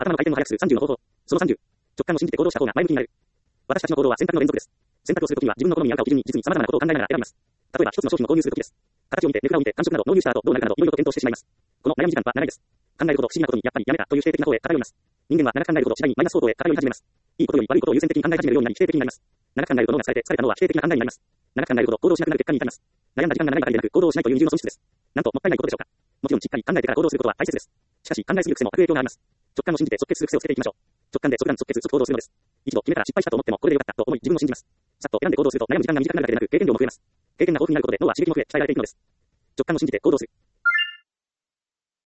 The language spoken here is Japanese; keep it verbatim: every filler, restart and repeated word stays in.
頭の回転を速くするさんじゅうの方法。そのさんじゅう。直感を信じて行動した方が前向きになる。私たちの行動は選択の連続です。選択をするときには自分の好みに合うかを基準に実に様々なことを考えながら選びます。例えば一つの商品を購入するときです。形を見て、値札を見て、感触など、納入した後どうなるかなど、いろいろと検討してしまいます。この悩む時間は長いです。考えること、不思議なことに、やっぱりやめたという否定的な方へ偏ります。人間は長く考えること、次第にマイナス方向へ偏り始めます。いいことより悪いことを優先的に考え始めるようになり否定的になります。長く考えると脳がされて、された脳は否定的な考えになります。長く考えるほど行動しなくなる結果に至ります。悩んだ時間が長いばかりでなく、行動をしないという二重の損失です。なんと、もったいないことでしょうか。もちろんしっかり考えてから行動することは大切です。しかし、考えすぎる癖も悪影響があります。直感を信じて即決する癖をつけていきましょう。直感で即断即決即行動するのです。一度決めたら失敗したと思ってもこれでよかったと思い自分を信じます。さっと選んで行動すると悩む時間が短くなるだけでなく経験量も増えます。経験が豊富になることで脳は刺激も増え鍛えられていくのです。直感を信じて行動する。